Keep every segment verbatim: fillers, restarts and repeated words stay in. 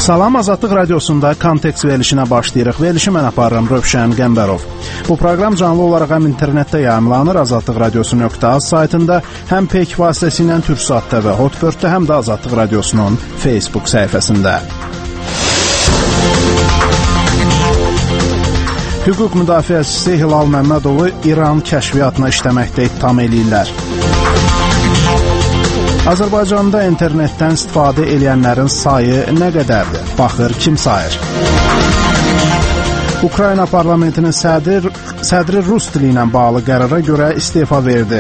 Salam, Azadlıq Radiosunda Kontekst verilişinə başlayırıq. Verilişi mən aparıram, Rövşən Qəmbərov. Bu proqram canlı olaraq həm internetdə yayımlanır, azadlıq radiosu nöqtə az saytında, həm Peyk vasitəsilə Türksatda və Hotbirddə, həm də Azadlıq Radiosunun Facebook səhifəsində. Hüquq müdafiəçisi Hilal Məmmədovu İran kəşfiyyatına işləməkdə ittiham eləyirlər. Azərbaycanda internetdən istifadə edənlərin sayı nə qədərdir? Baxır, kim sayır? Ukrayna parlamentinin sədri, sədri rus dili ilə bağlı qərara görə istefa verdi.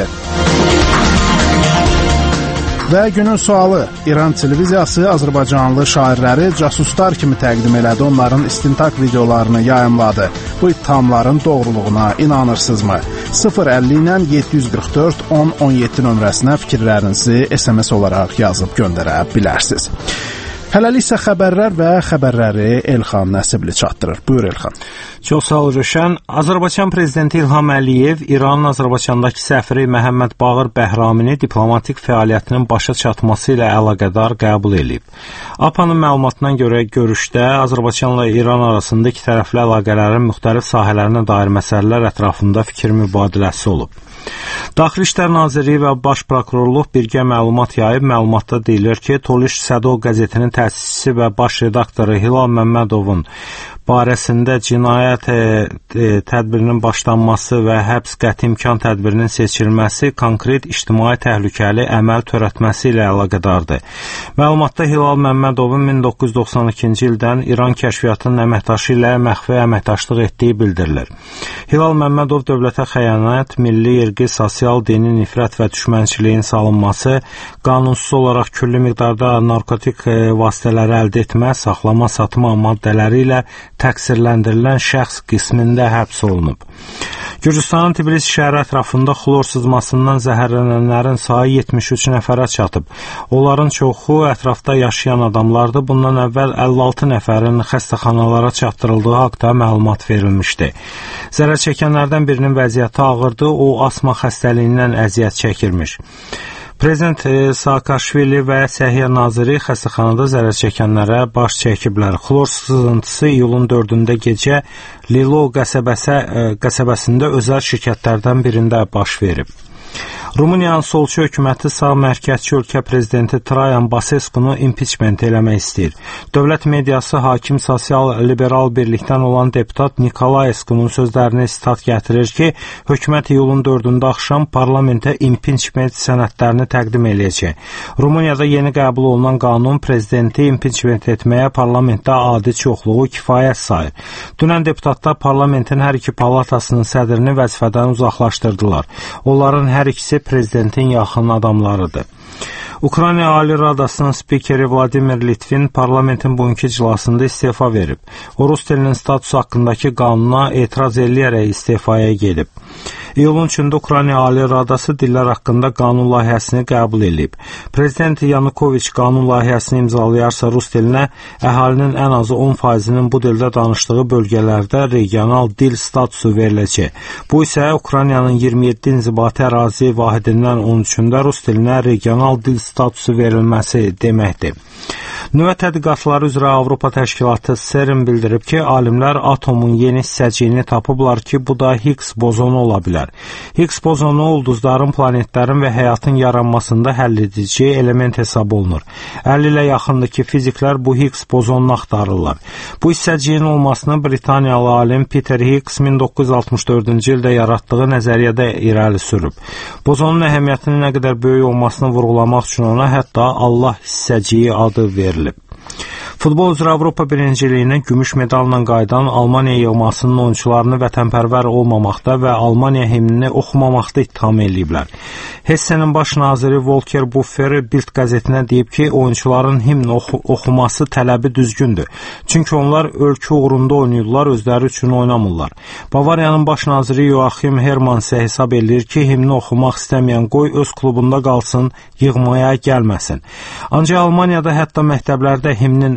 Və günün sualı, İran televiziyası Azərbaycanlı şairləri casuslar kimi təqdim elədi, onların istintaq videolarını yayımladı. Bu ittihamların doğruluğuna inanırsınızmı? sıfır əlli ilə yeddi yüz qırx dörd on on yeddi nömrəsinə fikirlərinizi S M S olaraq yazıb göndərə bilərsiniz. Hələlik isə xəbərlər və xəbərləri Elxan Nəsibli çatdırır. Buyur Elxan. Çox sağ ol Rövşən. Azərbaycan prezidenti İlham Əliyev İranın Azərbaycandakı səfiri Məhəmməd Baqir Bəhramini diplomatik fəaliyyətinin başa çatması ilə əlaqədar qəbul edib. A P A-nın məlumatına görə görüşdə Azərbaycanla İran arasında iki tərəfli əlaqələrin müxtəlif sahələrinə dair məsələlər ətrafında fikir mübadiləsi olub. Daxili İşlər Nazirliyi və Baş Prokurorluq birgə məlumat yayıb. Məlumatda deyilir ki, Toliş Sədov qəzetinin təsisçisi və baş redaktoru Hilal Məmmədovun barəsində cinayət e, e, tədbirinin başlanması və həbs qəti imkan tədbirinin seçilməsi konkret ictimai təhlükəli əməl törətməsi ilə əlaqədardır. Məlumatda Hilal Məmmədovun min doqquz yüz doxsan ikinci ildən İran kəşfiyyatının əməkdaşı ilə məxfi əməkdaşlıq etdiyi bildirilir. Hilal Məmmədov dövlətə xəyanət, milli, irqi, sosial, dini nifrət və düşmənçiliyin salınması, qanunsuz olaraq küllü miqdarda narkotik e, vasitələri əldə etmə, saxlama, satma maddələri ilə təqsirləndirilən şəxs qismində həbs olunub. Gürcüstanın Tbilisi şəhəri ətrafında xlor sızmasından zəhərlənənlərin sayı yetmiş üç nəfərə çatıb. Onların çoxu ətrafda yaşayan adamlardır. Bundan əvvəl əlli altı nəfərin xəstəxanalara çatdırıldığı haqda məlumat verilmişdi. Zərər çəkənlərdən birinin vəziyyəti ağırdır. O, asma xəstəliyindən əziyyət çəkirmiş. Prezident Saakashvili və Səhiyyə Naziri xəstəxanada zərər çəkənlərə baş çəkiblər. Xlor sızıntısı iyulun dördündə gecə Lilo qəsəbəsə, qəsəbəsində özəl şirkətlərdən birində baş verib. Rumıniyanın solçu hökuməti sağ mərkəzçi ölkə prezidenti Traian Basescu-nu impiçment eləmək istəyir. Dövlət mediası hakim sosial-liberal birlikdən olan deputat Nikolaescu-nun sözlərini sitat gətirir ki, hökumət iyulun dördündə axşam parlamentə impiçment sənədlərini təqdim eləyəcək. Rumuniyada yeni qəbul olunan qanun prezidenti impiçment etməyə parlamentdə adi çoxluğu kifayət sayır. Dünən deputatlar parlamentin hər iki palatasının sədrini vəzifədən uzaqlaşdırdılar. Onların hər ikisi prezidentin yaxın adamlarıdır. Ukrayna Ali Radasının spikeri Vladimir Litvin parlamentin bugünkü iclasında istefa verib. O, Rus dilinin statusu haqqındakı qanuna etiraz eləyərək istefaya gedib. İyulun üçündə Ukrayna Ali Radası dillər haqqında qanun layihəsini qəbul edib. Prezident Yanukoviç qanun layihəsini imzalayarsa Rus dilinə əhalinin ən azı on faizinin bu dildə danışdığı bölgələrdə regional dil statusu veriləcək. Bu isə Ukraynanın iyirmi yeddi inzibati ərazi vahidindən on üçündə Rus dilinə regional dil statusu verilməsi deməkdir. Nüvə tədqiqatları üzrə Avropa Təşkilatı CERN bildirib ki, alimlər atomun yeni hissəciyini tapıblar ki, bu da Higgs bozonu ola bilər. Higgs bozonu ulduzların, planetlərin və həyatın yaranmasında həlledici element hesab olunur. əlli ilə yaxındır ki, fiziklər bu Higgs bozonunu axtarırlar. Bu hissəciyin olmasını Britaniyalı alim Peter Higgs min doqquz yüz altmış dördüncü ildə yaratdığı nəzəriyyədə irəli sürüb. Bozonun əhəmiyyətinin nə qədər böyük olmasını vurğulamaq üçün ona hətta Allah hissəciyi adı verilib. Futbol üzrə Avropa birinciliyinə gümüş medalla qayıdan Almaniya yığmasının oyunçularını vətənpərvər olmamaqda və Almaniya himnini oxumamaqda ittiham eləyiblər. Hessenin baş naziri Volker Buffer Bild qəzetinə deyib ki, oyunçuların himn oxu oxuması tələbi düzgündür. Çünki onlar ölkə uğrunda oynayırlar, özləri üçün oynamırlar. Bavariyanın baş naziri Joachim Hermann isə hesab edir ki, himni oxumaq istəməyən qoy öz klubunda qalsın, yığmaya gəlməsin. Ancaq Almaniyada hətta məktəblərdə himnin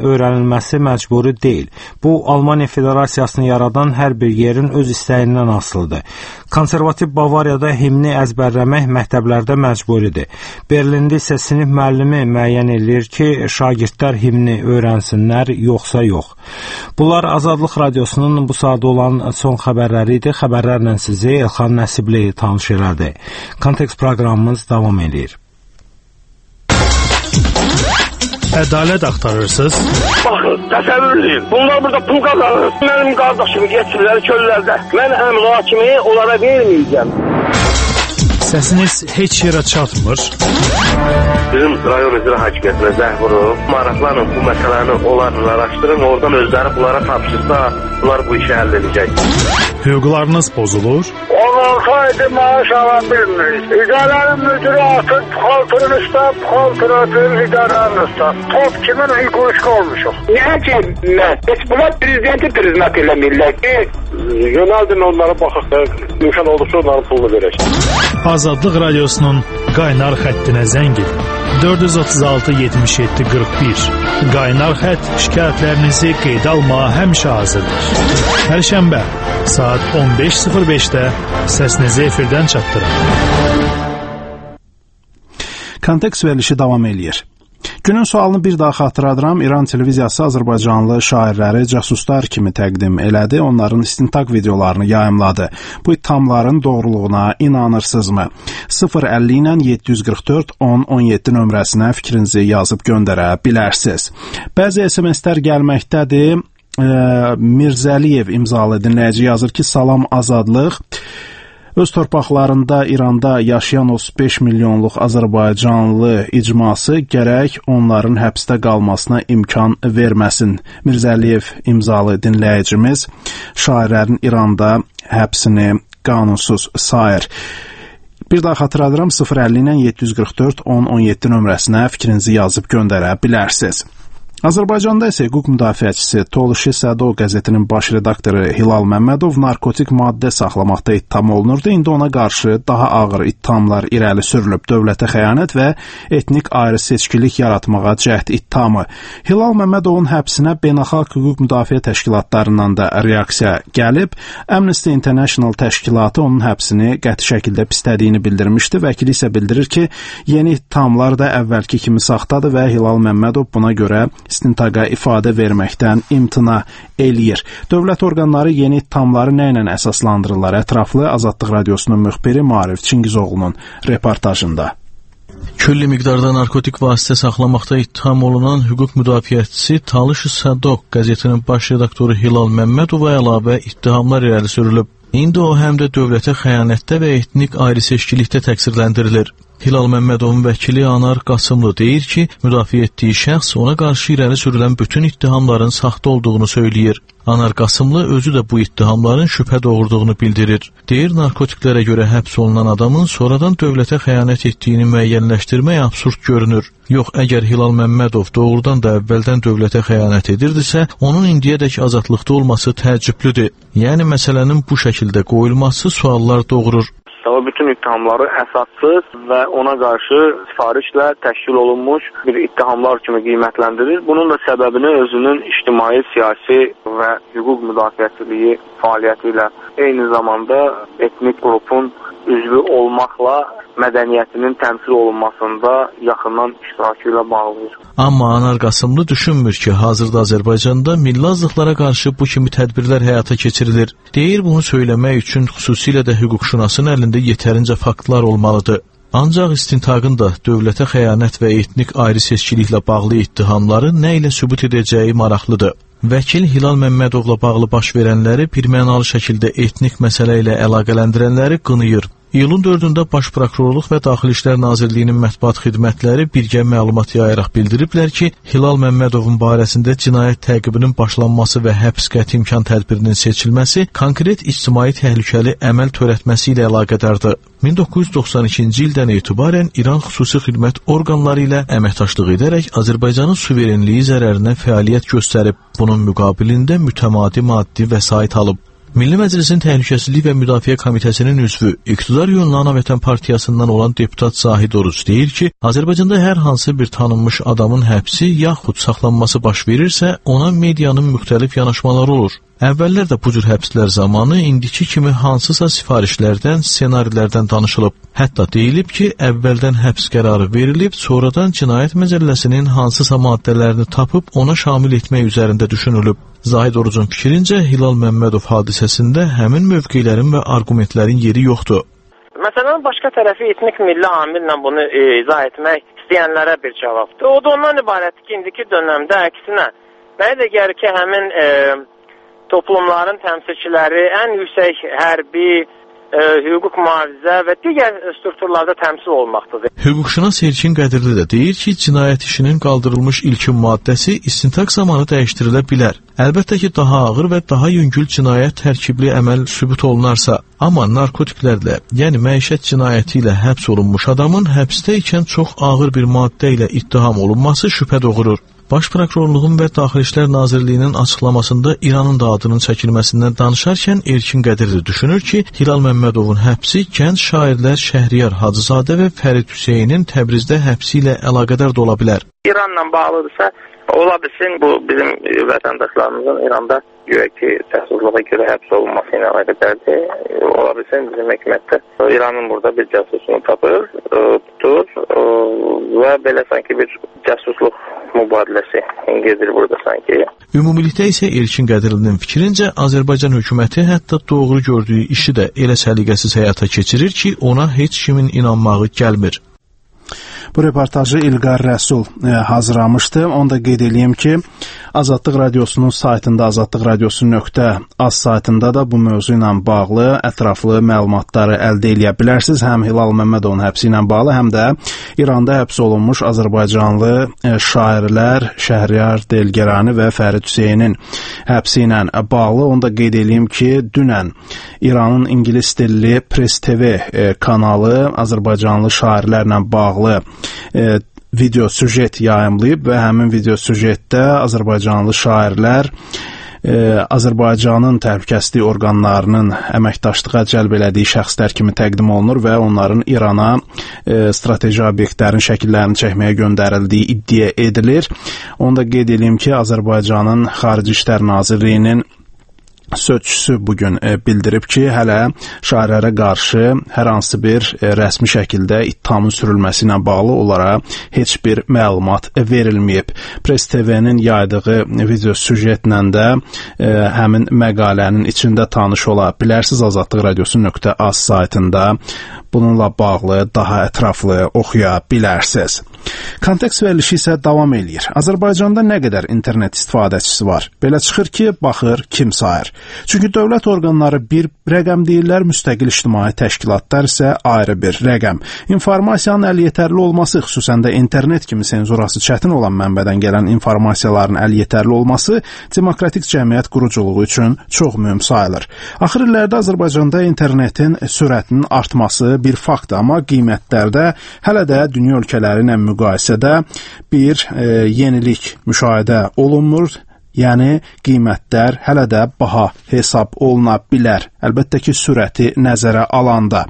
öyrənilməsi məcburi deyil. Bu, Almaniya Federasiyasını yaradan hər bir yerin öz istəyindən asılıdır. Konservativ Bavariyada himni əzbərləmək məktəblərdə məcburidir. Berlində isə sinif müəllimi müəyyən edir ki, şagirdlər himni öyrənsinlər, yoxsa yox. Bunlar Azadlıq Radiosunun bu saat olan son xəbərləri idi. Xəbərlərlə sizi Elxan Nəsibli tanış elədi. Kontekst proqramımız davam edir. Ədalət axtarırsınız? Baxın, təsəvvür edin. Bunlar burada pul qazanır. Mənim qardaşımı geçirlər çöllərdə. Mən əmr hakimi onlara verməyəcəm. Səsiniz heç yerə çatmır. Bizim rayon icra hakimiyyətinə zəng vurub, maraqlanın bu məsələni onlarla araşdırın, oradan özləri bunlara tapşırsa, bunlar bu işi həll edəcək. Hüquqlarınız pozulur? on altı aydır maaş ala bilmirik. İdarənin müdürü atır, puxaltırın üstə, puxaltır atır, idarənin üstə. Top kimin hüququşqa olmuşuq? Niyə ki, heç bunlar prezidenti priznat eləmirlər ki, yönəldin onlara baxıq da, mümkün olduqca onların pulunu verək. Azadlıq Radiosunun qaynar xəttinə zəng edin. dörd yüz otuz altı yetmiş yeddi qırx bir. Qaynar xətt şikayətlərinizi qeydə almağa həmişə hazırdır. Hər şənbə saat on beş sıfır beşdə səsinizi efirdən çatdırın. Kontekst verilişi davam eləyir. Günün sualını bir daha xatırladıram. İran televiziyası Azərbaycanlı şairləri casuslar kimi təqdim elədi. Onların istintaq videolarını yayımladı. Bu ittihamların doğruluğuna inanırsınızmı? sıfır əlli ilə yeddi yüz qırx dörd on on yeddi nömrəsinə fikrinizi yazıb göndərə bilərsiniz. Bəzi S M S-lər gəlməkdədir. E, Mirzəliyev imzalı dinləyici yazır ki, salam Azadlıq. Öz torpaqlarında İranda yaşayan otuz beş milyonluq Azərbaycanlı icması gərək onların həbsdə qalmasına imkan verməsin. Mirzəliyev imzalı dinləyicimiz şairlərin İranda həbsini qanunsuz sayır. Bir daha xatırladıram, sıfır əlli ilə yeddi yüz qırx dörd on on yeddi nömrəsinə fikrinizi yazıb göndərə bilərsiniz. Azərbaycanda isə hüquq müdafiəçisi Toluşi Sədo qəzetinin baş redaktoru Hilal Məmmədov narkotik maddə saxlamaqda ittiham olunurdu. İndi ona qarşı daha ağır ittihamlar irəli sürülüb. Dövlətə xəyanət və etnik ayrı seçkilik yaratmağa cəhd ittihamı. Hilal Məmmədovun həbsinə beynəlxalq hüquq müdafiə təşkilatlarından da reaksiya gəlib. Amnesty International təşkilatı onun həbsini qəti şəkildə pislədiyini bildirmişdi. Vəkili isə bildirir ki, yeni ittihamlar da əvvəlki kimi saxtadır və Hilal Məmmədov buna görə istintaqa ifadə verməkdən imtina eləyir. Dövlət orqanları yeni ittihamları nə ilə əsaslandırırlar? Ətraflı Azadlıq Radiosunun müxbiri Maarif Çingizoğlu'nun reportajında. Külli miqdarda narkotik vasitə saxlamaqda ittiham olunan hüquq müdafiəçisi Talış Sadok qəzetinin baş redaktoru Hilal Məmmədova əlavə ittihamlar irəli sürülüb. İndi o həm də dövlətə xəyanətdə və etnik ayrı seçkilikdə təqsirləndirilir. Hilal Məmmədovun vəkili Anar Qasımlı deyir ki, müdafiə etdiyi şəxs ona qarşı irəli sürülən bütün ittihamların saxta olduğunu söyləyir. Anar Qasımlı özü də bu ittihamların şübhə doğurduğunu bildirir. Deyir, narkotiklərə görə həbs olunan adamın sonradan dövlətə xəyanət etdiyini müəyyənləşdirmək absurd görünür. Yox, əgər Hilal Məmmədov doğrudan da əvvəldən dövlətə xəyanət edirdisə, onun indiyədək azadlıqda olması təəccüblüdür. Yəni, məsələnin bu şəkildə qoyulması suallar doğurur. O bütün ittihamları əsassız və ona qarşı sifarişlə təşkil olunmuş bir ittihamlar kimi qiymətləndirir. Bunun da səbəbini özünün ictimai, siyasi və hüquq müdafiəçiliyi fəaliyyəti ilə eyni zamanda etnik qrupun üzvü olmaqla mədəniyyətinin təmsil olunmasında yaxından iştirakı ilə bağlıdır. Amma Anar Qasımlı düşünmür ki, hazırda Azərbaycanda milli azlıqlara qarşı bu kimi tədbirlər həyata keçirilir. Deyir, bunu söyləmək üçün xüsusilə də hüquqşünasın əlində yetərincə faktlar olmalıdır. Ancaq istintaqın da dövlətə xəyanət və etnik ayrı seçkiliklə bağlı ittihamları nə ilə sübut edəcəyi maraqlıdır. Vəkil Hilal Məmmədovla bağlı baş verənləri birmənalı şəkildə etnik məsələ ilə əlaqələndirənləri qınayır. İyulun dördündə Baş Prokurorluq və Daxili İşlər Nazirliyinin mətbuat xidmətləri birgə məlumat yayaraq bildiriblər ki, Hilal Məmmədovun barəsində cinayət təqibinin başlanması və həbs qəti imkan tədbirinin seçilməsi konkret ictimai təhlükəli əməl törətməsi ilə əlaqədardır. min doqquz yüz doxsan ikinci ildən etibarən İran xüsusi xidmət orqanları ilə əməkdaşlıq edərək Azərbaycanın suverenliyi zərərinə fəaliyyət göstərib, bunun müqabilində mütəmadi maddi vəsait alıb. Milli Məclisin Təhlükəsizlik və Müdafiə Komitəsinin üzvü, İqtidar yolunu Ana Vətən Partiyasından olan deputat Zahid Oruc deyir ki, Azərbaycanda hər hansı bir tanınmış adamın həbsi yaxud saxlanması baş verirsə, ona medianın müxtəlif yanaşmaları olur. Əvvəllər də bu cür həbslər zamanı indiki kimi hansısa sifarişlərdən, ssenarilərdən danışılıb. Hətta deyilib ki, əvvəldən həbs qərarı verilib, sonradan Cinayət Məcəlləsinin hansısa maddələrini tapıb ona şamil etmək üzərində düşünülüb. Zahid Orucun fikrincə, Hilal Məmmədov hadisəsində həmin mövqelərin və argumentlərin yeri yoxdur. Məsələn, başqa tərəfi etnik milli amillə bunu e, izah etmək istəyənlərə bir cavabdır. O da ondan ibarətdir ki, indiki dönəmdə əksinə, mənə də gəlir ki, həmin e, toplumların təmsilçiləri ən yüksək hərbi, e, hüquq mühafizə və digər strukturlarda təmsil olmaqdadır. Hüquqşünas Elçin Qədirli də deyir ki, cinayət işinin qaldırılmış ilkin maddəsi istintaq zamanı dəyişdirilə bilər. Əlbəttə ki, daha ağır və daha yüngül cinayət tərkibli əməl sübut olunarsa, amma narkotiklərlə, yəni məişət cinayəti ilə həbs olunmuş adamın həbsdə ikən çox ağır bir maddə ilə ittiham olunması şübhə doğurur. Baş Prokurorluğun və Daxili İşlər Nazirliyinin açıqlamasında İranın da adının çəkilməsindən danışarkən Elçin Qədirli düşünür ki, Hilal Məmmədovun həbsi gənc şairlər Şəhriyar Hacızadə və Fərid Hüseynin Təbrizdə həbsi ilə əlaqədar da ola bilər. İranla bağlıdırsa, ola bilsin bu bizim vətəndaşlarımızın İranda güya ki, cəsusluğa görə həbs olunması ilə əlaqədardır. Ola bilsin bizim hökumətdə İranın burada bir cəsusunu tapır, tutur və belə sanki bir cəsusluq mübadiləsi gedir burada sanki. Ümumilikdə isə Elçin Qədirlinin fikrincə Azərbaycan hökuməti hətta doğru gördüyü işi də elə səliqəsiz həyata keçirir ki, ona heç kimin inanmağı gəlmir. Bu reportajı İlqar Rəsul e, hazırlamışdı. Onu da qeyd edeyim ki, Azadlıq Radiosunun saytında azadlıq radiosu nöqtə az saytında da bu mövzu ilə bağlı ətraflı məlumatları əldə edə bilərsiniz. Həm Hilal Məmmədovun həbsi ilə bağlı, həm də İranda həbs olunmuş azərbaycanlı e, şairlər Şəhriyar Delgerani və Fərid Hüseynin həbsi ilə bağlı. Onu da qeyd edeyim ki, dünən İranın ingilis dilli Press T V e, kanalı azərbaycanlı şairlərlə bağlı e, video süjet yayımlayıb və həmin video süjetdə azərbaycanlı şairlər e, Azərbaycanın təhlükəsizlik orqanlarının əməkdaşlığa cəlb elədiyi şəxslər kimi təqdim olunur və onların İrana e, strateji obyektlərin şəkillərini çəkməyə göndərildiyi iddia edilir. Onu da qeyd edeyim ki, Azərbaycanın Xarici İşlər Nazirliyinin sözçüsü bugün e, bildirib ki, hələ şairlərə qarşı hər hansı bir e, rəsmi şəkildə ittihamın sürülməsi ilə bağlı onlara heç bir məlumat e, verilməyib. Press T V-nin yaydığı video süjetlə də e, həmin məqalənin içində tanış ola bilərsiniz. Azadlıq Radiosu nöqtə az saytında bununla bağlı daha ətraflı oxuya bilərsiniz. Kontekst verilişi isə davam eləyir. Azərbaycanda nə qədər internet istifadəçisi var? Belə çıxır ki, baxır, kim sayır? Çünki dövlət orqanları bir rəqəm deyirlər, müstəqil ictimai təşkilatlar isə ayrı bir rəqəm. İnformasiyanın əliyetərli olması, xüsusən də internet kimi senzurası çətin olan mənbədən gələn informasiyaların əliyetərli olması demokratik cəmiyyət quruculuğu üçün çox mühüm sayılır. Axır illərdə Azərbaycanda internetin sürətinin artması bir faktdır, amma qiymətlərdə hələ də dünya ölkələri ilə müqayisədə bir e, yenilik müşahidə olunmur. Yəni, qiymətlər hələ də baha hesab oluna bilər. Əlbəttə ki, sürəti nəzərə alanda.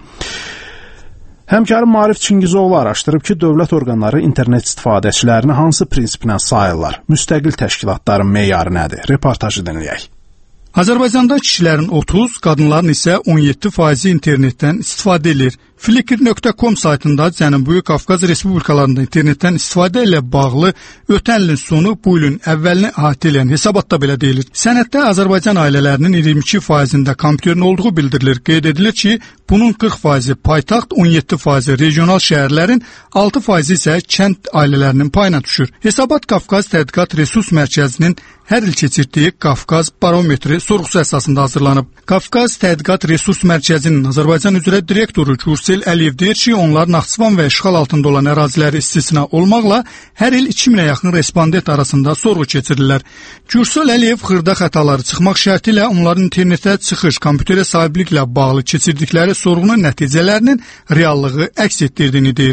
Həmkarım Maarif Çingizoğlu araşdırıb ki, dövlət orqanları internet istifadəçilərini hansı prinsiplə sayırlar? Müstəqil təşkilatların meyarı nədir? Reportajı dinləyək. Azərbaycanda kişilərin otuz, qadınların isə on yeddi faizi internetdən istifadə edir. Flickr nöqtə com saytında Cənubi Qafqaz Respublikalarında internetdən istifadə ilə bağlı ötən ilin sonu bu ilin əvvəlini əhatə edən hesabatda belə deyilir. Sənəddə Azərbaycan ailələrinin iyirmi iki faizində kompüterin olduğu bildirilir. Qeyd edilir ki, bunun qırx faizi paytaxt, on yeddi faizi regional şəhərlərin, altı faizi isə kənd ailələrinin payına düşür. Hesabat Qafqaz Tədqiqat Resurs Mərkəzinin hər il keçirdiyi Qafqaz Barometri sorğusu əsasında hazırlanıb. Qafqaz Tədqiqat Resurs Mərkəzinin Azərbaycan üzrə direktoru Gürsel Əliyev deyir ki, onlar Naxçıvan və işğal altında olan əraziləri istisna olmaqla hər il iki minə yaxın respondent arasında sorğu keçirirlər. Gürsel Əliyev xırda xətaları çıxmaq şərti ilə onların internetə çıxış, kompüterə sahibliklə bağlı keçirdikləri sorğunun nəticələrinin reallığı əks etdirdiyini deyir. yüz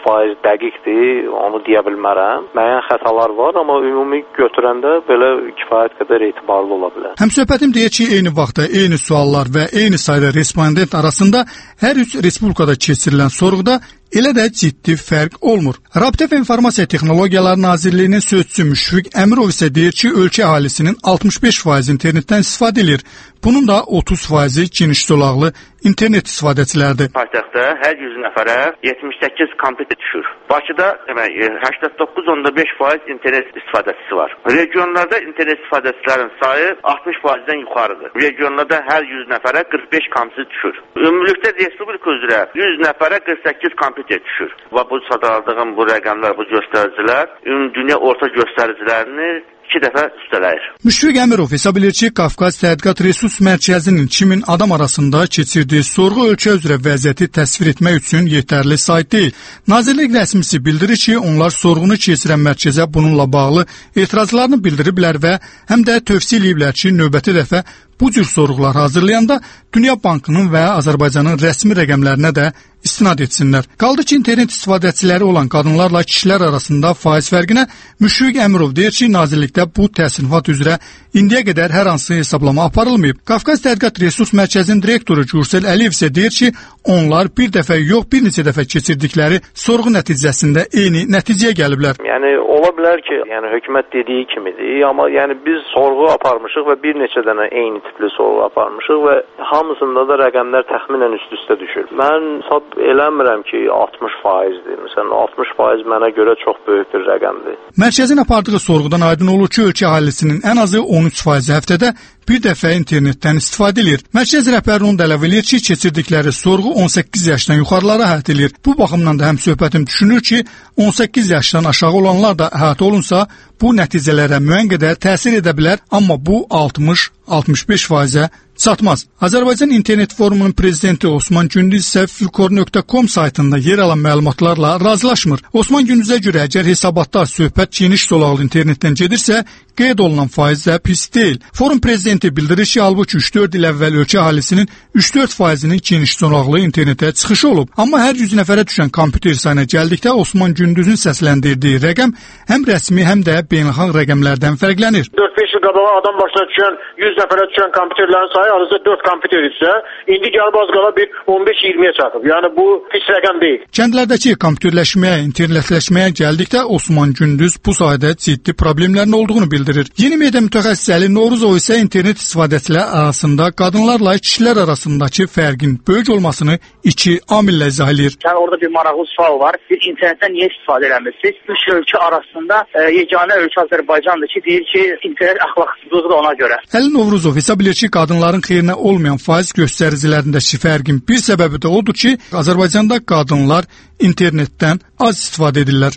faiz dəqiqdir, onu deyə bilmərəm. Müəyyən xətalar var, amma ümumi götürəndə belə kifayət qədər etibarlı ola bilər. Həmsöhbətim deyir ki, eyni vaxtda eyni suallar və eyni sayda respondent arasında hər üç respublikada keçirilən sorğuda elə də ciddi fərq olmur. Rabitə və İnformasiya Texnologiyaları Nazirliyinin sözçüsü Müşfiq Əmirov isə deyir ki, ölkə əhalisinin altmış beş faiz internetdən istifadə edir. Bunun da otuz faizi geniş zolaqlı internet istifadəçilərdir. Paytaxtda hər yüz nəfərə yetmiş səkkiz kompüter düşür. Bakıda demək səksən doqquz nöqtə beş faiz internet istifadəçisi var. Regionlarda internet istifadəçilərin sayı altmış faizdən yuxarıdır. Regionlarda hər yüz nəfərə qırx beş kompüter düşür. Ümumilikdə respublika üzrə yüz nəfərə qırx səkkiz kompüter düşür. Və bu sadaladığım bu rəqəmlər, bu göstəricilər ümumdünya orta göstəricilərini iki dəfə üstələyir. Müşfiq Əmirov hesab edir ki, Qafqaz Tədqiqat Resurs Mərkəzinin iki min adam arasında keçirdiyi sorğu ölkə üzrə vəziyyəti təsvir etmək üçün yetərli sayt deyil. Nazirlik rəsmisi bildirir ki, onlar sorğunu keçirən mərkəzə bununla bağlı etirazlarını bildiriblər və həm də tövsiyə ediblər ki, növbəti dəfə bu cür sorğular hazırlayanda Dünya Bankının və Azərbaycanın rəsmi rəqəmlərinə də istinad etsinlər. Qaldı ki, internet istifadəçiləri olan qadınlarla kişilər arasında faiz fərqinə Müşfiq Əmirov deyir ki, nazirlikdə bu təsnifat üzrə indiyə qədər hər hansı hesablama aparılmayıb. Qafqaz Tədqiqat Resurs Mərkəzinin direktoru Gürsel Əliyev isə deyir ki, onlar bir dəfə yox, bir neçə dəfə keçirdikləri sorğu nəticəsində eyni nəticəyə gəliblər. Yəni ola bilər ki, yəni hökumət dediyi kimidir, amma yəni biz sorğu aparmışıq və bir neçə dənə eyni tipli sorğu aparmışıq və hamısında da rəqəmlər təxminən üst-üstə düşür. Mən hesab eləmirəm ki, altmış faizdir. Məsələn, altmış faiz mənə görə çox böyük bir rəqəmdir. Mərkəzin apardığı sorğudan aydın olur ki, ölkə əhalisinin ən azı on üç faizi həftədə bir dəfə internetdən istifadə edir. Mərkəz rəhbəri onu da əlavə edir ki, keçirdikləri sorğu on səkkiz yaşdan yuxarılara əhatə edilir. Bu baxımdan da həmsöhbətim düşünür ki, on səkkiz yaşdan aşağı olanlar da əhatə olunsa, bu nəticələrə müəyyən qədər təsir edə bilər, amma bu altmış altmış beş faizə çatmaz. Azərbaycan İnternet Forumunun prezidenti Osman Gündüz isə filkor nöqtə com saytında yer alan məlumatlarla razılaşmır. Osman Gündüzə görə əgər hesabatda söhbət geniş zolaqlı internetdən gedirsə, qeyd olunan faiz də pis deyil. Forum prezidenti bildirir ki, halbuki üç dörd il əvvəl ölkə əhalisinin üç dörd faizinin geniş zolaqlı internetə çıxışı olub. Amma hər yüz nəfərə düşən kompüter sayına gəldikdə Osman Gündüzün səsləndirdiyi rəqəm həm rəsmi, həm də beynəlxalq rəqəmlərdən fərqlənir. dörd beş il qabağa adam başına düşən yüz nəfərə düşən kompüterlərin sayı arasında dörd kompüter isə indi gəlib az qala bir on beş iyirmiyə çatıb. Yəni bu pis rəqəm deyil. Kəndlərdəki kompüterləşməyə, internetləşməyə gəldikdə Osman Gündüz bu sayədə ciddi problemlərin olduğunu bildirir. Yeni media mütəxəssisi Əli Novruzov isə internet istifadəçilər arasında qadınlarla kişilər arasındakı fərqin böyük olmasını iki amillə izah edir. Yəni orada bir maraqlı sual var. Bir internetdən niyə istifadə eləmirsiniz? Üç ölkə arasında e, yeganə ölkə Azərbaycandır ki, deyir ki, internet əxlaqsızlıqdır ona görə. Əli Novruzov hesab edir ki, qadınların xeyrinə olmayan faiz göstəricilərindəki fərqin bir səbəbi də odur ki, Azərbaycanda qadınlar internetdən az istifadə edirlər.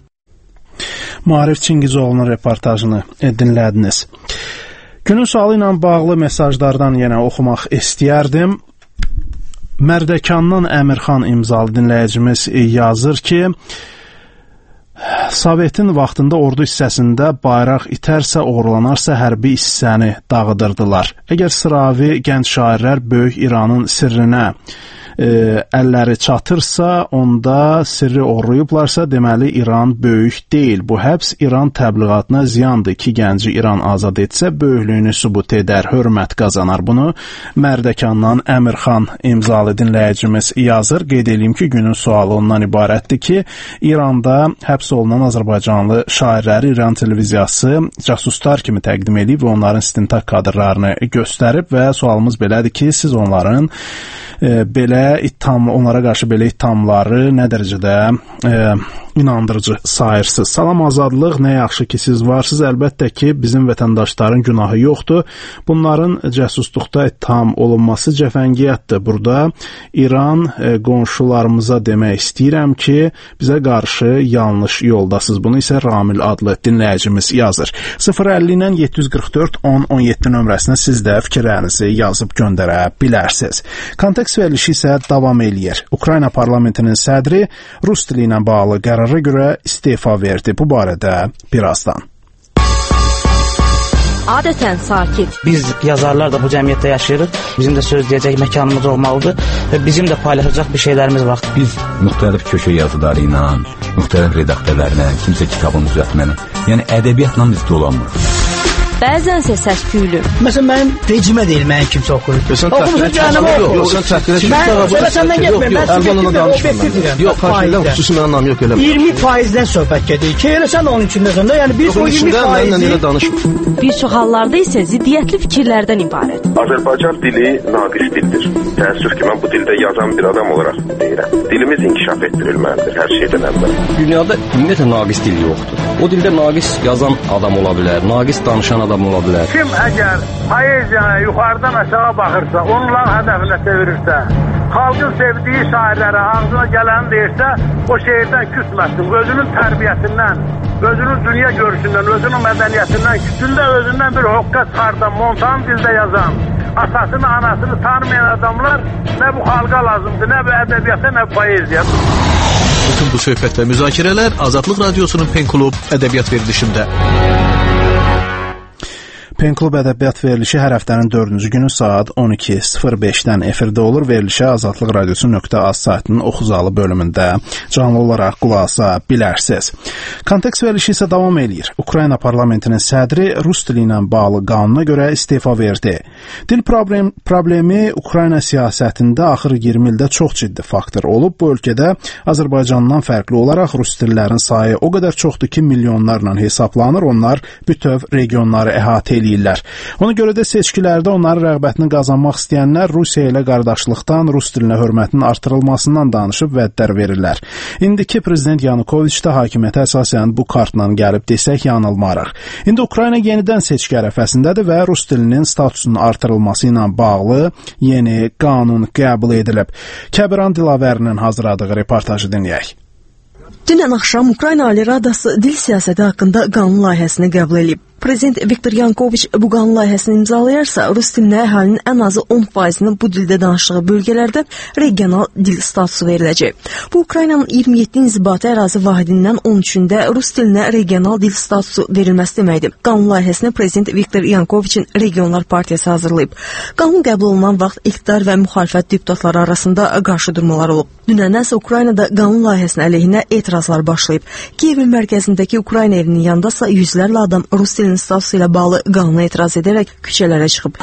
Maarif Çingizoğlu'nun reportajını dinlədiniz. Günün sualı ilə bağlı mesajlardan yenə oxumaq istəyərdim. Mərdəkandan Əmirxan imzalı dinləyicimiz yazır ki, Sovetin vaxtında ordu hissəsində bayraq itərsə, oğurlanarsa hərbi hissəni dağıdırdılar. Əgər sıravi gənc şairlər böyük İranın sirrinə e, əlləri çatırsa, onda sirri oğurlayıblarsa, deməli İran böyük deyil. Bu həbs İran təbliğatına ziyandır. İki gənci İran azad etsə, böyüklüyünü sübut edər, hörmət qazanar. Bunu Mərdəkandan Əmirxan imzalı dinləyicimiz yazır. Qeyd edeyim ki, günün sualı ondan ibarətdir ki, İranda həbs olunan Azərbaycanlı şairləri İran televiziyası casuslar kimi təqdim edib və onların istintaq kadrlarını göstərib və sualımız belədir ki, siz onların e, belə ittiham, onlara qarşı belə ittihamları nə dərəcədə e, inandırıcı sayırsınız? Salam azadlıq, nə yaxşı ki siz varsınız. Əlbəttə ki, bizim vətəndaşların günahı yoxdur. Bunların cəsusluqda ittiham olunması cəfəngiyyətdir. Burada İran e, qonşularımıza demək istəyirəm ki, bizə qarşı yanlış yoldasınız. Bunu isə Ramil adlı dinləyicimiz yazır. sıfır əlli ilə yeddi yüz qırx dörd on on yeddi nömrəsinə siz də fikirlərinizi yazıb göndərə bilərsiniz. Kontekst verilişi isə davam eləyir. Ukrayna parlamentinin sədri Rus dili ilə bağlı qərara görə istefa verdi. Bu barədə birazdan. adətən sakit. Biz yazarlar da bu cəmiyyətdə yaşayırıq. Bizim də söz deyəcək məkanımız olmalıdır və bizim də paylaşacaq bir şeylərimiz var. Biz müxtəlif köşə yazıları ilə, müxtəlif redaktörlərlə, kimsə kitabın düzəltməni, yəni ədəbiyyatla biz dolanmırıq. Bəzənsə səs küylü. Məsələn, mənim rejimə deyil, mənim kimsə oxuyur. Oxumusun canım, oxu. Sən təhqirə çıxmır. Mən səndən getmir, mən subjektiv və objektiv deyirəm. Yox, karşıdan xüsusi mənim anlam yox elə. iyirmi faizdən söhbət gedir. Ki, elə sən onun içindəsən də, yəni biz o iyirmi faizi... Bir çox hallarda isə ziddiyyətli fikirlərdən ibarət. Azərbaycan dili naqis dildir. Təəssüf ki, mən bu dildə yazan bir adam olaraq deyirəm. Dilimiz inkişaf etdirilməlidir hər şeydən əvvəl. Dünyada ümumiyyətlə naqis dil yoxdur. O dildə naqis yazan adam ola bilər, naqis danışan adam ola bilər. Kim əgər poeziyaya yuxarıdan aşağı baxırsa, onların hədəfinə çevirirsə, xalqın sevdiyi şairlərə ağzına gələni deyirsə, o şeirdən küsməsin. Özünün tərbiyəsindən, özünün dünya görüşündən, özünün mədəniyyətindən, küçündə özündən bir hoqqa çıxardan, montan dildə yazan, atasını, anasını tanımayan adamlar nə bu xalqa lazımdır, nə bu ədəbiyyata, nə bu poeziya. Bütün bu söhbət və müzakirələr Azadlıq Radiosunun Pen Klub ədəbiyyat verilişində. Pen Klub ədəbiyyat verilişi hər həftənin dördüncü günü saat on iki sıfır beşdən efirdə olur. Verilişə Azadlıq Radiosu nöqtə az saytının oxuzalı bölümündə canlı olaraq qulaq asa bilərsiniz. Kontekst verilişi isə davam eləyir. Ukrayna parlamentinin sədri rus dili ilə bağlı qanuna görə istefa verdi. Dil problem, problemi Ukrayna siyasətində axır iyirmi ildə çox ciddi faktor olub. Bu ölkədə Azərbaycandan fərqli olaraq rus dillərin sayı o qədər çoxdur ki, milyonlarla hesablanır. Onlar bütöv regionları əhatə eləyirlər. Ona görə də seçkilərdə onların rəğbətini qazanmaq istəyənlər Rusiya ilə qardaşlıqdan, rus dilinə hörmətin artırılmasından danışıb vədlər verirlər. İndiki prezident Yanukoviç də hakimiyyətə əsasən bu kartla gəlib desək yanılmarıq. İndi Ukrayna yenidən seçki ərəfəsindədir və rus dilinin statusunun artırılması ilə bağlı yeni qanun qəbul edilib. Kəbiran Dilavərinin hazırladığı reportajı dinləyək. Dünən axşam Ukrayna Ali Radası dil siyasəti haqqında qanun layihəsini qəbul edib. Prezident Viktor Yanukoviç bu qanun layihəsini imzalayarsa, rus dilinə əhalinin ən azı on faizinin bu dildə danışdığı bölgələrdə regional dil statusu veriləcək. Bu, Ukraynanın iyirmi yeddi inzibati ərazi vahidindən on üçündə rus dilinə regional dil statusu verilməsi deməkdir. Qanun layihəsini Prezident Viktor Yanukoviçin Regionlar Partiyası hazırlayıb. Qanun qəbul olunan vaxt iqtidar və müxalifət deputatları arasında qarşıdurmalar olub. Dünəndən Ukraynada qanun layihəsinin əleyhinə etirazlar başlayıb. Kiyevin mərkəzindəki Ukrayna evinin yanındasa yüzlərlə adam rus dilinin statusu ilə bağlı qanuna etiraz edərək küçələrə çıxıb.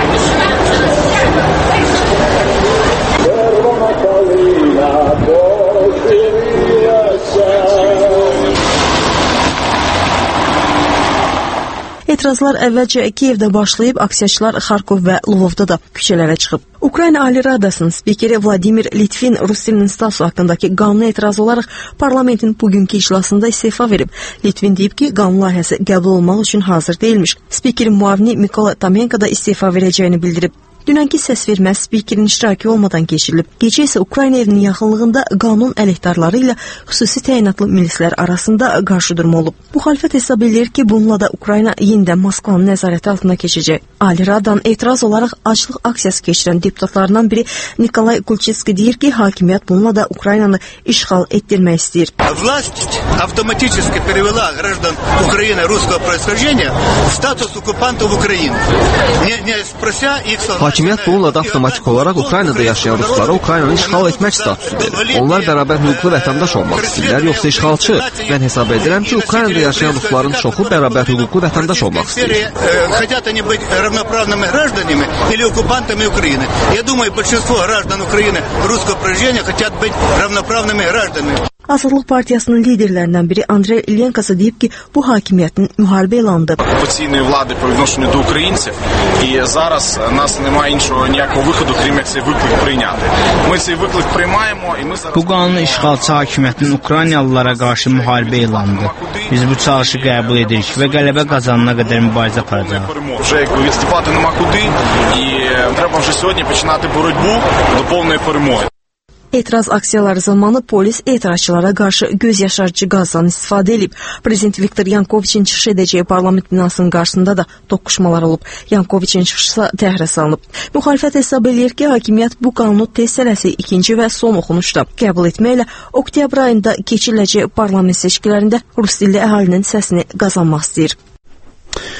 Etirazlar əvvəlcə Kiyevdə başlayıb, aksiyaçılar Xarkov və Lvovda da küçələrə çıxıb. Ukrayna Ali Radasının spikeri Vladimir Litvin rus dilinin statusu haqqındakı qanuna etiraz olaraq parlamentin bugünkü iclasında istefa verib. Litvin deyib ki, qanun layihəsi qəbul olmaq üçün hazır deyilmiş. Spikerin muavini Mikola Tamenko da istefa verəcəyini bildirib. Dünənki səsvermə spikerin iştirakı olmadan keçirilib. Gecə isə Ukrayna evinin yaxınlığında qanun əleyhdarları ilə xüsusi təyinatlı milislər arasında qarşıdurma olub. Müxalifət hesab edir ki, bununla da Ukrayna yenidən Moskvanın nəzarəti altına keçəcək. Ali Radan etiraz olaraq açlıq aksiyası keçirən deputatlarından biri Nikolay Kulçitski deyir ki, hakimiyyət bununla da Ukraynanı işğal etdirmək istəyir. Власть автоматически перевела граждан Украины русского происхождения в статус оккупантов Украины. Не, не спрося их согласия. Hakimiyyət bununla da avtomatik olaraq Ukraynada yaşayan ruslara Ukraynanı işğal etmək statusu verir. Onlar bərabər hüquqlu vətəndaş olmaq istəyirlər, yoxsa işğalçı. Mən hesab edirəm ki, Ukraynada yaşayan rusların çoxu bərabər hüquqlu vətəndaş olmaq istəyir. Хотят они быть равноправными гражданами или оккупантами Украины? Я думаю, большинство граждан Украины русского происхождения хотят быть равноправными гражданами. Azadlıq Partiyasının liderlərindən biri Andrey Ilyenko deyib ki, bu hakimiyyətin müharibə elanıdır. Окупаційної влади по відношенню до українців, і зараз нас немає іншого ніякого виходу, крім як цей виклик прийняти. Ми цей виклик приймаємо і ми зараз... Bu qanun işğalçı hakimiyyətin Ukraynalılara qarşı müharibə elanıdır. Biz bu çalışı qəbul edirik və qələbə qazanana qədər mübarizə aparacağıq. Вже якби відступати нема куди, і треба вже сьогодні починати боротьбу до повної перемоги. Etiraz aksiyaları zamanı polis etirazçılara qarşı göz yaşarıcı qazdan istifadə edib. Prezident Viktor Yanukoviçin çıxış edəcəyi parlament binasının qarşısında da toqquşmalar olub. Yanukoviçin çıxışı təxirə salınıb. Müxalifət hesab edir ki, hakimiyyət bu qanunu tez tələsi ikinci və son oxunuşda qəbul etməklə oktyabr ayında keçiriləcək parlament seçkilərində rus dilli əhalinin səsini qazanmaq istəyir.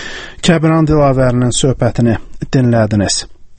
Kəbiran Dilavərinin söhbətini dinlədiniz.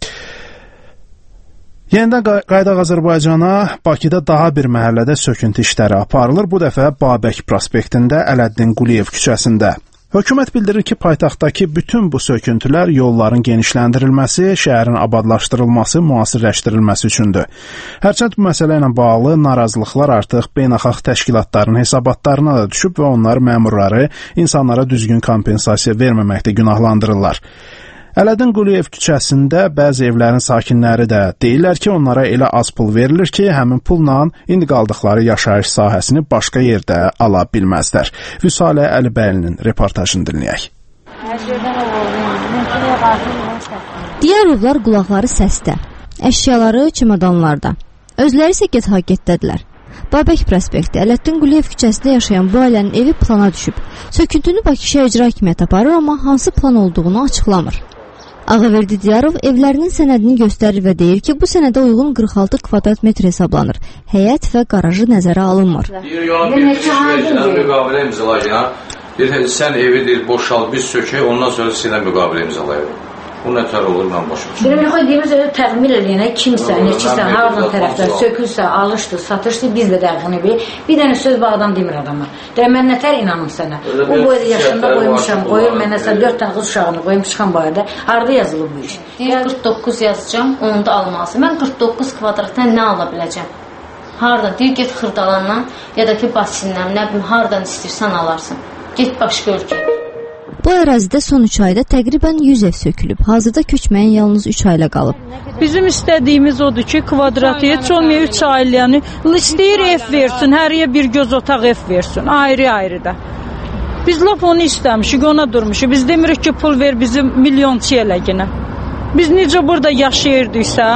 Yenidən qaydaq Azərbaycana, Bakıda daha bir məhəllədə söküntü işləri aparılır. Bu dəfə Babək prospektində Ələddin Quliyev küçəsində. Hökumət bildirir ki, paytaxtdakı bütün bu söküntülər yolların genişləndirilməsi, şəhərin abadlaşdırılması, müasirləşdirilməsi üçündür. Hərçənd bu məsələ ilə bağlı narazılıqlar artıq beynəlxalq təşkilatların hesabatlarına da düşüb və onlar məmurları insanlara düzgün kompensasiya verməməkdə günahlandırırlar. Ələddin Quliyev küçəsində bəzi evlərin sakinləri də deyirlər ki, onlara elə az pul verilir ki, həmin pulla indi qaldıqları yaşayış sahəsini başqa yerdə ala bilməzlər. Vüsalə Əlibəylinin reportajını dinləyək. Diyarovlar qulaqları səsdə, əşyaları çimadanlarda. Özləri isə get-ha-getdədilər. Babək prospekti, Ələddin Quliyev küçəsində yaşayan bu ailənin evi plana düşüb. Söküntünü Bakı Şəhər İcra Hakimiyyəti aparır, amma hansı plan olduğunu açıqlamır. Ağaverdi Diyarov evlərinin sənədini göstərir və deyir ki, bu sənədə uyğun qırx altı kvadrat metr hesablanır. Həyət və qarajı nəzərə alınmır. Deyir, yola bir müqavilə müqavilə imzalayın. Deyir, sən evi deyir, boşal, biz sökək, ondan sonra sizlə müqavilə imzalayın. Bu nətər olur, mən başa düşürəm. Bilmə, xoy deyimiz, öyle təqmir eləyənə kimsə, neçisə, haradan tərəflər sökülsə, alışdır, satışdır, biz də dəqiqini bilir. Bir dənə söz bu adam demir adama. Deyir, mən nətər inanım sənə? O boyda yaşında qoymuşam, qoyur, mən nəsə dörd tane qız uşağını qoyum, çıxan boyada. Arada yazılıb bu iş. Deyir, qırx doqquz yazacağım, onu da almalısın. Mən qırx doqquz kvadratdan nə ala biləcəm? Hardan? Deyir, get Xırdalandan, ya da ki, Basindən, nə bilim, hardan istəyirsən alarsın. Get başqa ölkəyə. Bu ərazidə son üç ayda təqribən yüz ev sökülüb. Hazırda köçməyin yalnız üç ailə qalıb. Bizim istədiyimiz odur ki, kvadratı heç olmaya üç ailəni istəyir ev versin, həriyə bir göz otaq ev versin, ayrı-ayrı da. Biz laf onu istəmişik, ona durmuşuk. Biz demirik ki, pul ver bizim milyonçu eləginə. Biz necə burada yaşayırdıysa,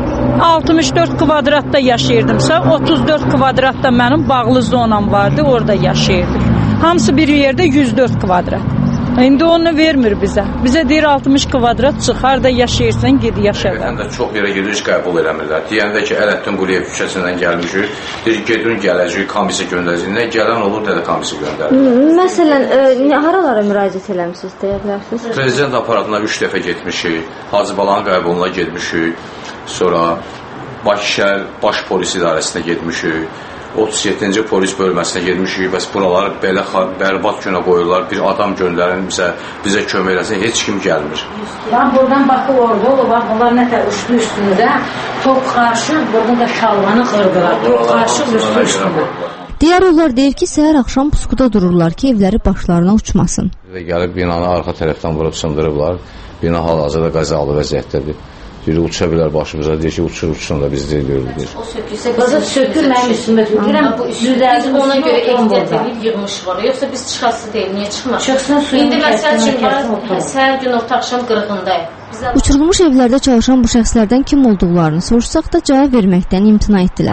altmış dörd kvadratda yaşayırdımsa, otuz dörd kvadratda mənim bağlı zonam vardı, orada yaşayırdım. Hamısı bir yerdə yüz dörd kvadrat. İndi onu vermir bizə. Bizə deyir altmış kvadrat çıx, harada yaşayırsan, gedi yaşa. Həndə çox yerə gedirik, qəbul eləmirlər. Deyəndə ki, Ələddin Quliyev küçəsindən gəlmişik, deyir, gedin gələcək, komissiya göndərəcək. Nə gələn olur, nə də komissiya göndərir. Məsələn, e, haralara müraciət eləmişsiniz, deyə bilərsiniz? Prezident aparatına üç dəfə getmişik, Hacı Balanın qəbuluna getmişik, sonra Bakı şəhər baş polis idarəsinə getmişik. otuz yeddinci polis bölməsinə getmişik, bəs buraları belə bərbad günə qoyurlar, bir adam göndərin bizə, bizə kömək eləsin, heç kim gəlmir. Ben buradan bakıb orada olur, bak bunlar nətər üstü üstündə, top qarşı, buradan da şalvanı qırdılar, top qarşı üstü üstündə. Diyarovlar deyir ki, səhər axşam puskuda dururlar ki, evləri başlarına uçmasın. Gəlib binanı arxa tərəfdən vurub sındırıblar, bina hal-hazırda qəzalı vəziyyətdədir. Deyir, uça bilər başımıza, deyir ki, uçur uçsun da biz deyilir. O sökülsə, Qızı sökür, mənim üstümə tükürəm, bu üstümüzü ona görə ehtiyat edib yığmış var. Yoxsa biz çıxası deyil, niyə çıxmaz? Çıxsın suyun İndi məsəl üçün var, səhər gün orta axşam qırğındayım. Uçurulmuş evlərdə çalışan bu şəxslərdən kim olduqlarını soruşsaq da cavab verməkdən imtina etdilər.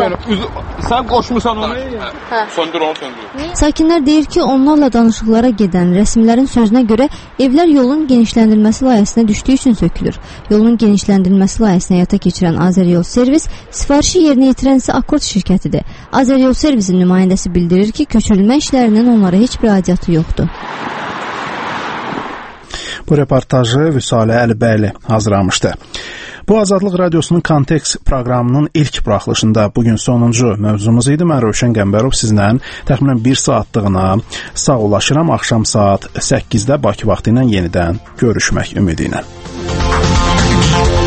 Sən qoşmusan onu? Hə. Söndür onu, söndür. Sakinlər deyir ki, onlarla danışıqlara gedən rəsmilərin sözünə görə evlər yolun genişləndirilməsi layihəsinə düşdüyü üçün sökülür. Yolun genişləndirilməsi layihəsinə həyata keçirən Azəryol Servis sifarişi yerinə yetirən isə Akkord şirkətidir. Azəryol Servisin nümayəndəsi bildirir ki, köçürülmə işlərinin onlara heç bir aidiyyatı yoxdur. Bu reportajı Vüsalə Əlibəyli hazırlamışdı. Bu Azadlıq Radiosunun Kontekst proqramının ilk buraxılışında bugün sonuncu mövzumuz idi. Mən Rövşən Qəmbərov sizlə təxminən bir saatlığına sağollaşıram. Axşam saat səkkizdə Bakı vaxtı ilə yenidən görüşmək ümidi ilə.